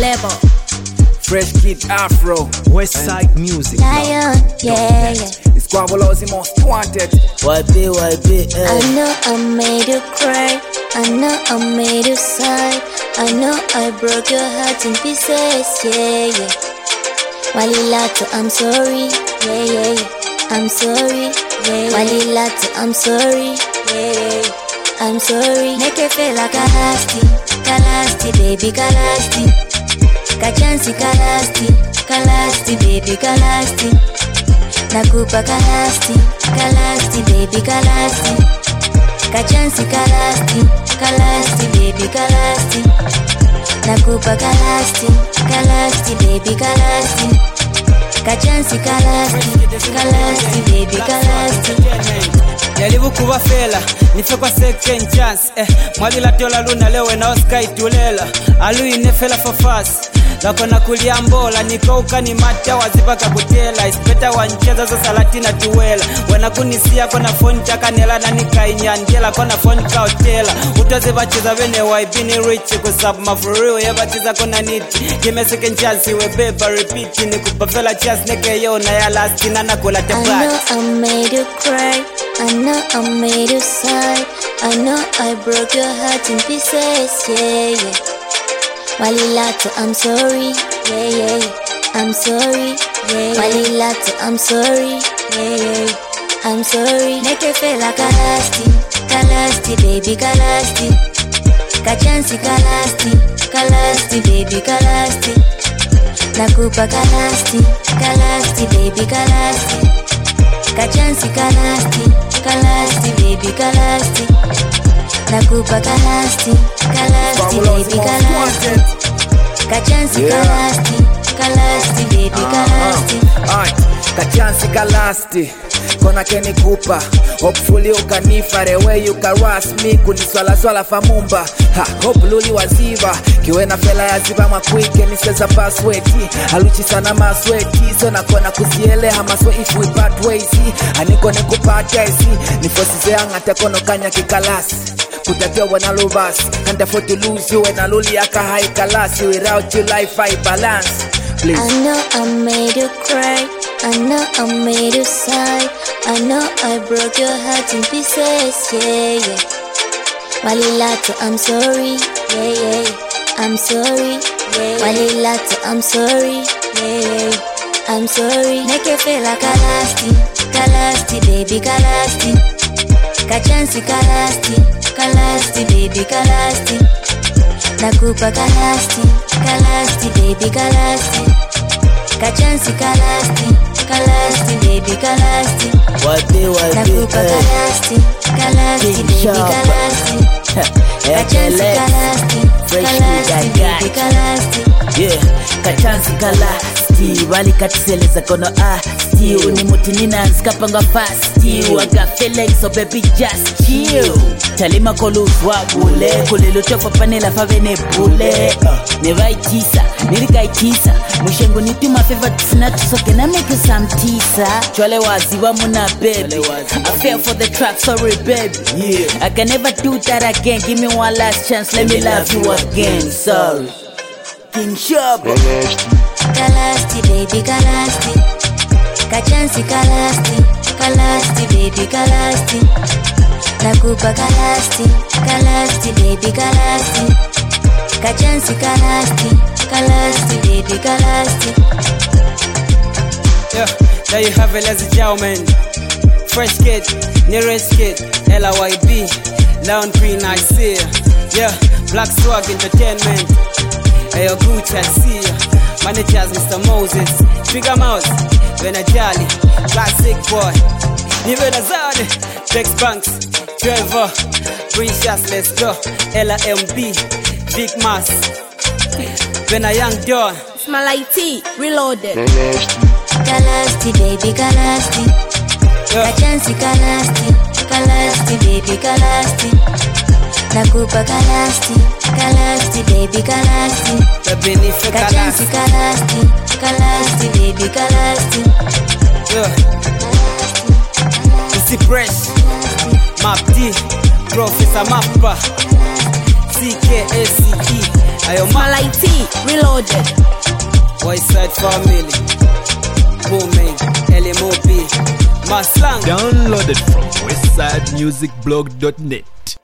label. Fresh Kid Afro, Westside Music. Lion, yeah. It's Squabble's most wanted. YB. I know I made you cry. I know I made you sigh. I know I broke your heart in pieces, yeah. Walilato, I'm sorry, yeah. I'm sorry, yeah. Walilato, I'm sorry, yeah. I'm sorry. Make it feel like a Kalasti, baby, Kalasti. Kachansi Kalasti, baby, Kalasti. Nakupa Kalasti, baby, Kalasti. Kachansi Kalasti, baby, Kalasti. Nakupa Kalasti, baby, Kalasti. Kachansi Kalasti, baby, Kalasti. Jaribu kuwa fela, nife kwa second chance. Mwagila tola luna lewe na Oscar itulela. Alui nefela for fast. Lako na kuliambola, nikauka ni mata wazipa kakutela. Ispeta wancheza za salatina tuwela. Wena kunisia kona phone chakanela na nikainyandela kona phone kaotela. Utoze bacheza vene YB ni rich kusabu mafuriu yabatiza kona niti. Kime second chance we beba repeat. Nikupa fela chance neke yo na ya last na nakula tepat. I know I made you cry. I know I made you sigh. I know I broke your heart in pieces, yeah. Walilato, I'm sorry, yeah. I'm sorry, yeah. Walilato, I'm sorry, yeah. I'm sorry. Make it feel like Kalasti, baby, Kalasti. Kachansi Kalasti, baby, Kalasti. Nakupa Kalasti, baby, Kalasti. Kachansi Kalasti, baby, Kalasti. Nakupa Kalasti, baby, Kalasti. Kachansi Kalasti, baby, Kalasti. Kachansi Kalasti, kona keni kupa. Hopefully ukanifa the way you can ras me. Kuniswala famumba. Hope luli waziva. Kiwena fela ya ziva makwike. Niseza passweti. Aluchi sana masweti. So nakona kuziele hamaswe if we part ways. Aniko nikupata isi. Nifosize angate kono kanya kikalasi. Kutatia wana lubas. Can't afford to lose you. Wena luli yaka high kalasi. Without your life I balance. Please. I know I made you cry. I know I made you sigh. I know I broke your heart in pieces, yeah. Walilato, I'm sorry, yeah. I'm sorry, yeah. Walilato, I'm sorry, yeah. I'm sorry. Make it feel like Kalasti, baby, Kalasti. Kachansi Kalasti, baby, Kalasti. Nakupa Kalasti, baby, Kalasti. Kachansi Kalasti, baby, Kalasti. Nakupa Kalasti, baby, Kalasti. Kachansi Kalasti, baby, Kalasti. Yeah, Kachansi Kalasti. Wali katiseleza kono still. Ni muti nina nskapanga fast still. I got feelings so baby just chill. Talima kolus wabule. Kulelu tofa panela favene bule. Nevaitisa, nirikaitisa. Mushengu nituma favorite snatch so can I make you some tisa. Chwale waziwa muna baby. I fell for the trap, sorry baby. Yeah. I can never do that again. Give me one last chance, let me love you again. Sorry. King Shabba. Kalasti, baby, Kalasti. Kachansi Kalasti, baby, Kalasti. Nakupa Kalasti, baby, Kalasti. Kachansi Kalasti, baby, Kalasti. Yeah, there you have it, ladies and gentlemen. Fresh Kid, Nearest Kid, LYB, Lion Queen, I see ya. Yeah, Black Swag Entertainment. Ayo Gucci, I see ya. Managers, Mr. Moses, Trigger Mouse, Benajali, Classic Boy, Niven Azade, Tex Banks, Trevor, Precious, let's go, LMB, Big Mass, Bena Young John, Smalai T, reloaded. Kalasti, baby, Kalasti. Kachansi Kalasti, baby, Kalasti. Nakupa Kalasti, baby, Kalasti. Kachansi Kalasti, baby, Kalasti. Isi Fresh, Map D, Professor Mappa, CKACE, Ayo ma Malaiti Reloaded. Westside family Booming LMOP Maslang Downloaded from westsidemusicblog.net.